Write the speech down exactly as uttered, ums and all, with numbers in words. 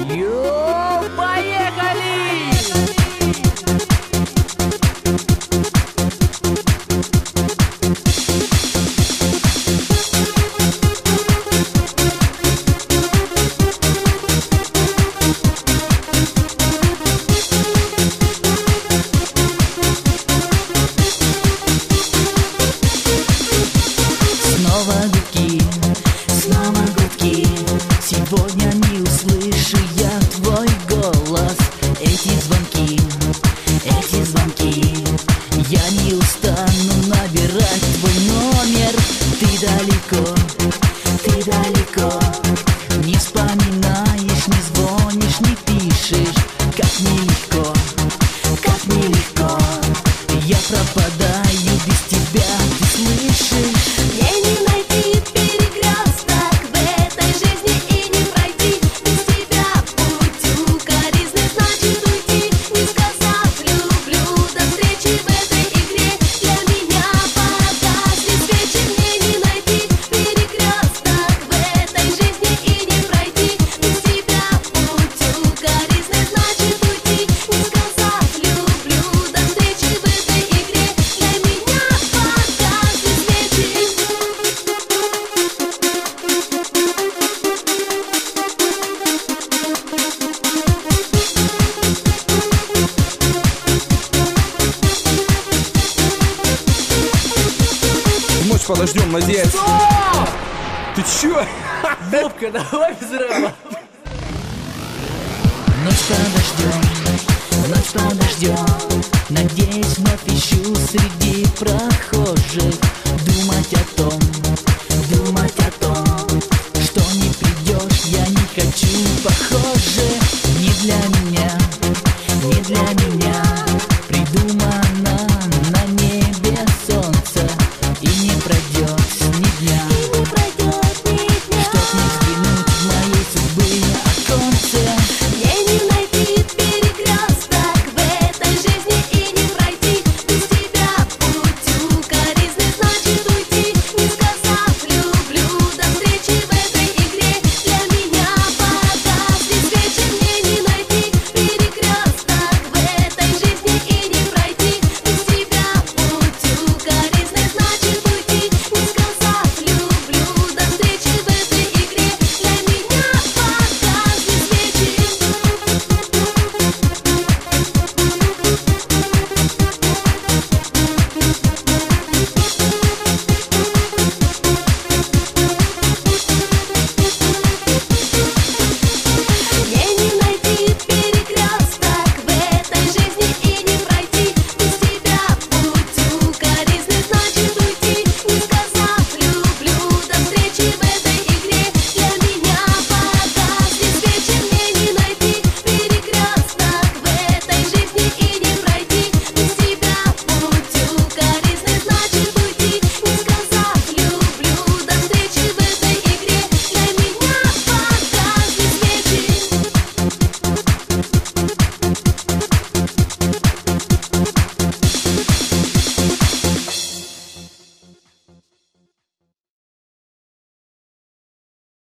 Йоу, поехали! Снова гудки, снова гудки. Сегодня не услышу я твой голос. Эти звонки, эти звонки. Я не устану набирать твой номер. Ты далеко, ты далеко. Не вспоминаешь, не звонишь, не пишешь. Как нелегко, как нелегко. Я пропадаю без тебя, ты слышишь? Мне не найти перекресток в этой жизни и не пройти без тебя путь укоризны, значит уйти, не сказав люблю. До встречи в этой игре для меня погасли свечи. Мне не найти перекресток в этой жизни и не пройти без тебя путь укоризны, значит уйти, не сказав люблю. До встречи в этой игре для меня погасли свечи. Ночь подождем, надеюсь. Стоп! Ты чё? Бобка, давай без рэпа. Ночь подождем, ночь подождем. Надеюсь, вновь ищу среди прохожих. Думать о том, думать о том,